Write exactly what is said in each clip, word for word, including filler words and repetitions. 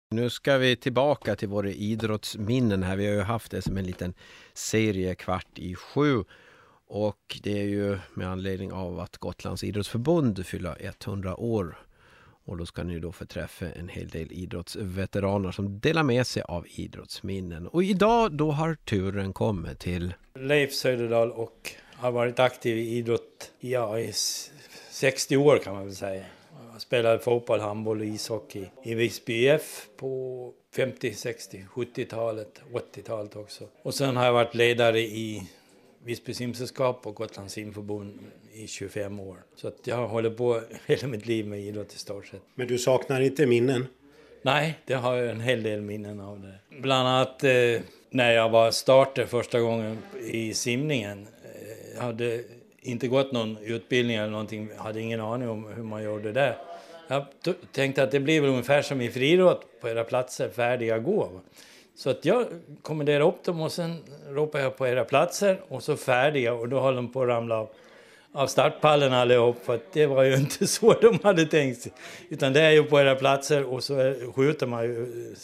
Nu ska vi tillbaka till våra idrottsminnen här. Vi har ju haft det som en liten serie kvart i sju. Och det är ju med anledning av att Gotlands idrottsförbund fyller hundra år. Och då ska ni då få träffa en hel del idrottsveteraner som delar med sig av idrottsminnen. Och idag då har turen kommit till Leif Söderdahl och har varit aktiv i idrott ja, i sextio år kan man väl säga. Jag spelade fotboll, handboll och ishockey i Visby I F på femtio, sextio, sjuttiotalet, åttiotalet också. Och sen har jag varit ledare i Visby simsällskap och Gotlands simförbund i tjugofem år. Så att jag håller på hela mitt liv med idrott i stort sett. Men du saknar inte minnen? Nej, det har jag en hel del minnen av det. Bland annat eh, när jag var starter första gången i simningen. Eh, jag hade inte gått någon utbildning eller någonting. Jag hade ingen aning om hur man gjorde det. Jag t- tänkte att det blir väl ungefär som i friidrott på era platser, färdiga gå. Så att jag kommenderade upp dem och sen ropade jag på era platser och så färdiga. Och då höll de på att ramla av, av startpallen allihop. För att det var ju inte så de hade tänkt sig. Utan det är ju på era platser och så är, skjuter man ju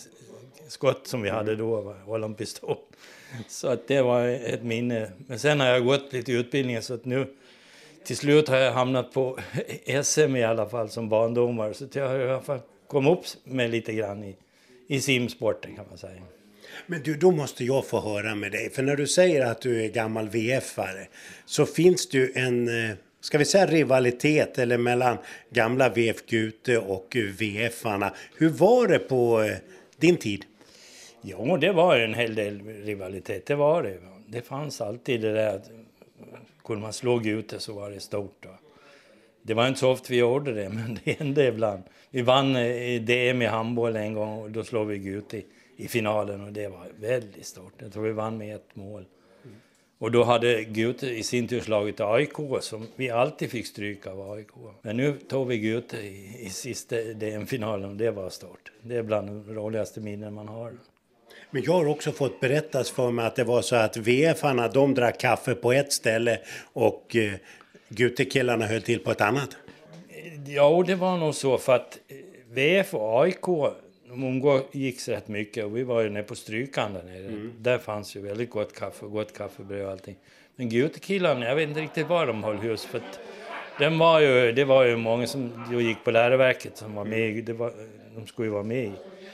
skott som vi hade då. Håller en pistol. Så att det var ett minne. Men sen har jag gått lite utbildning så att nu till slut har jag hamnat på S M i alla fall som barndomare. Så att jag har i alla fall kommit upp med lite grann i, i simsporten kan man säga. Men du, då måste jag få höra med dig. För när du säger att du är gammal V F-are så finns det ju en, ska vi säga rivalitet eller mellan gamla V F Gute och V F-arna. Hur var det på din tid? Jo, det var ju en hel del rivalitet, det var det. Det fanns alltid det där att kunde man slå Gute så var det stort då. Det var inte så ofta vi gjorde det, men det hände ibland. Vi vann D M i handboll en gång och då slog vi Gute i, i finalen och det var väldigt stort. Jag tror vi vann med ett mål. Mm. Och då hade Gute i sin tur slagit A I K som vi alltid fick stryka av A I K. Men nu tog vi Gute i, i sista D M-finalen och det var stort. Det är bland de roligaste minnen man har. Men jag har också fått berättas för mig att det var så att V F-arna de drack kaffe på ett ställe och eh, Gute-killarna höll till på ett annat. Ja, det var nog så för att V F och A I K de umgicks rätt mycket och vi var ju nere på Strykan där nere. Mm. Där fanns ju väldigt gott kaffe, gott kaffebröd och allting. Men Gute-killarna, jag vet inte riktigt var de höll hus för att den var ju, det var ju många som gick på läroverket som var med, det var, de skulle ju vara med i.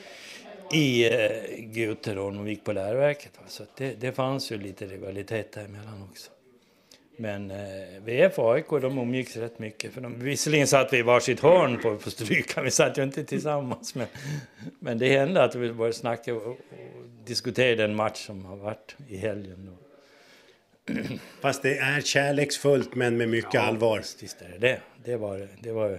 i eh, Gute då, de gick på läroverket. Så det, det fanns ju lite rivalitet däremellan också. Men eh, V F och A I K, de umgicks rätt mycket. För de, visserligen satt vi i varsitt hörn på, på Strykan, vi satt ju inte tillsammans. Men, men det hände att vi började snacka och, och diskutera den match som har varit i helgen då. Fast det är kärleksfullt men med mycket ja, allvar. Visst är det det. Det var det. Det var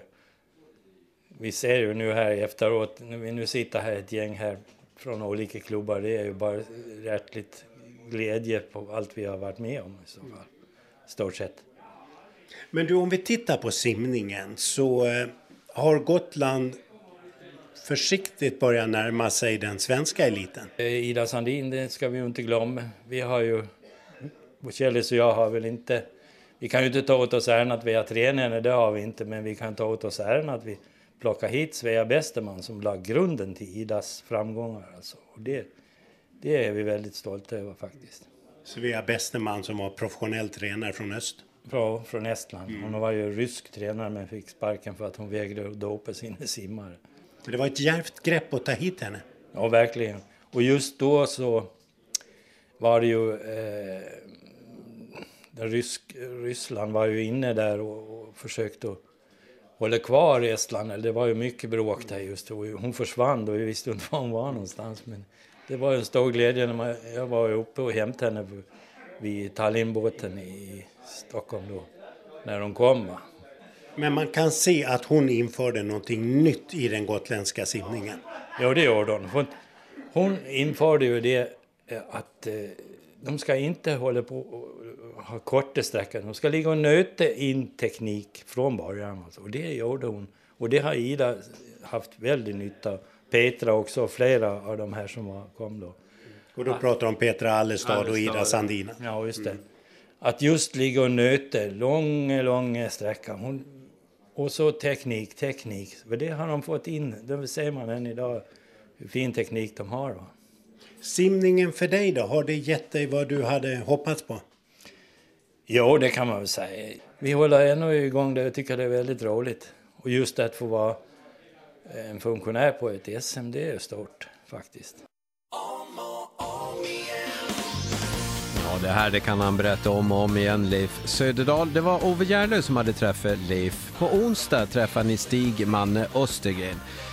vi ser ju nu här efteråt, när vi nu sitter här ett gäng här från olika klubbar, det är ju bara rättligt glädje på allt vi har varit med om i så fall, stort sett. Men du, om vi tittar på simningen så eh, har Gotland försiktigt börjat närma sig den svenska eliten. Ida Sandin, det ska vi ju inte glömma. Vi har ju, Kjellis och jag har väl inte, vi kan ju inte ta åt oss äran att vi har tränare, det har vi inte, men vi kan ta åt oss äran att vi plocka hit Svea Bästerman som lag grunden till Idas framgångar. Alltså. Och det, det är vi väldigt stolta över faktiskt. Svea Bästerman som var professionell tränare från öst? Från, från Estland. Mm. Hon var ju rysk tränare men fick sparken för att hon vägrade dopa sina simmare. Det var ett djärvt grepp att ta hit henne. Ja, verkligen. Och just då så var det ju... Eh, Rysk, Ryssland var ju inne där och, och försökte att hålla kvar i Estland. Det var ju mycket bråk där just då. Hon försvann och vi visste inte var hon var någonstans. Men det var en stor glädje när man, jag var uppe och hämtade henne vid Tallinnbåten i Stockholm då. När de kom. Men man kan se att hon införde någonting nytt i den gotländska simningen. Ja, det gjorde hon. Hon, hon införde ju det att de ska inte hålla på och ha korta sträckor. De ska ligga och nöta in teknik från början. Alltså. Och det gjorde hon. Och det har Ida haft väldigt nytta. Petra också, flera av de här som kom då. Och då pratar om Petra Allestad, Allestad och Ida Sandina. Ja, just det. Mm. Att just ligga och nöta långa, långa sträckor. Hon, och så teknik, teknik. För det har de fått in. Det ser man än idag. hur fin teknik de har. Va? Simningen för dig då, har det gett dig vad du hade hoppats på? Jo, det kan man väl säga. Vi håller ännu igång det och tycker det är väldigt roligt. Och just att få vara en funktionär på ett S M, det är stort faktiskt. Ja, det här det kan han berätta om och om igen, Leif Söderdahl. Det var Ove Järlö som hade träffat Leif. På onsdag träffade ni Stig Manne Östergren.